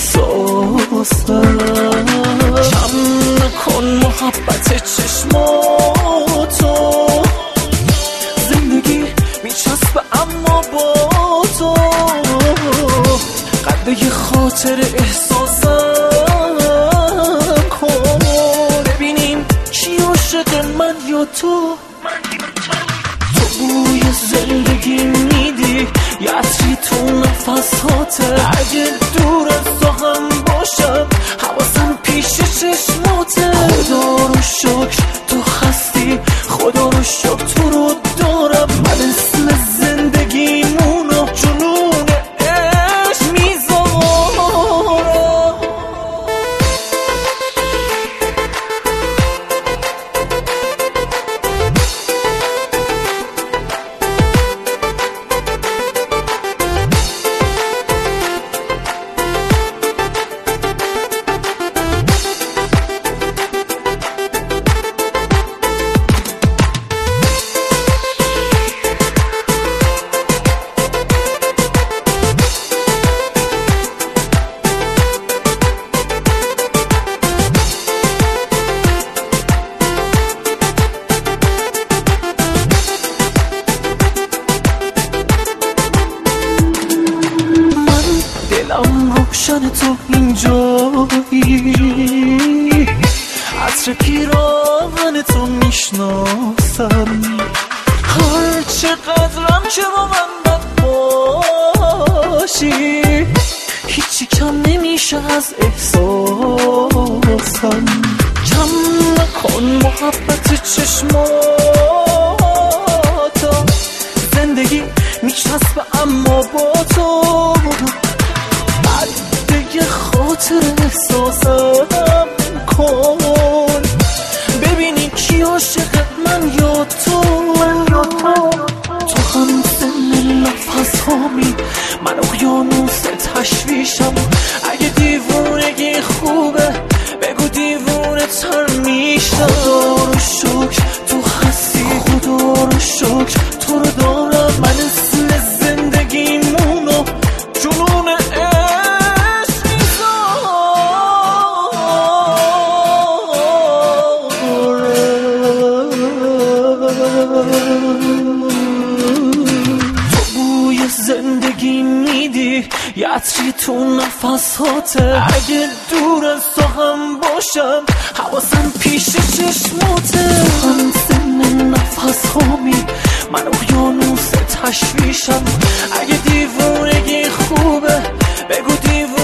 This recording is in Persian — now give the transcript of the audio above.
احساسم. کم نکن محبت چشماتو، زندگی میچسبه اما با تو. قد یه خاطر احساسم کن، ببینیم کی عاشق من یا تو. تو بوی زندگی میدی، یه عطری تو نفساته. اگه دور از تو هم باشم حواسم پیش چشماته. خدا رو شکر تو هستی، خدا رو شکر تو رو دارم. من اسم زندگیمونو جنون عشق میذارم. دلم روشن تو اینجایی، عطر پیراهن تو میشناسم. هر چقدرم که با من بد باشی، هیچی کم نمیشه از احساسم. کم نکن محبت چشماتو، زندگی میچسبه اما با تو. خاطر احساسم کن، ببینی کی عاشق من یا تو. تو هم سن نفس هامی، من اقیانوس تشویشم. اگه دیوونگی خوبه بگو دیوونه تر میشم. خدا رو شکر تو هستی، خدا رو شکر تو رو دارم. من اسم زندگیمونو جنون زندگی میدی، یه عطری تو نفساته. اگه دور از تو هم باشم حواسم پیش چشماته. تو هم سن نفس هامی، من اقیانوس تشویشم. اگه دیوونگی خوبه بگو دیوونه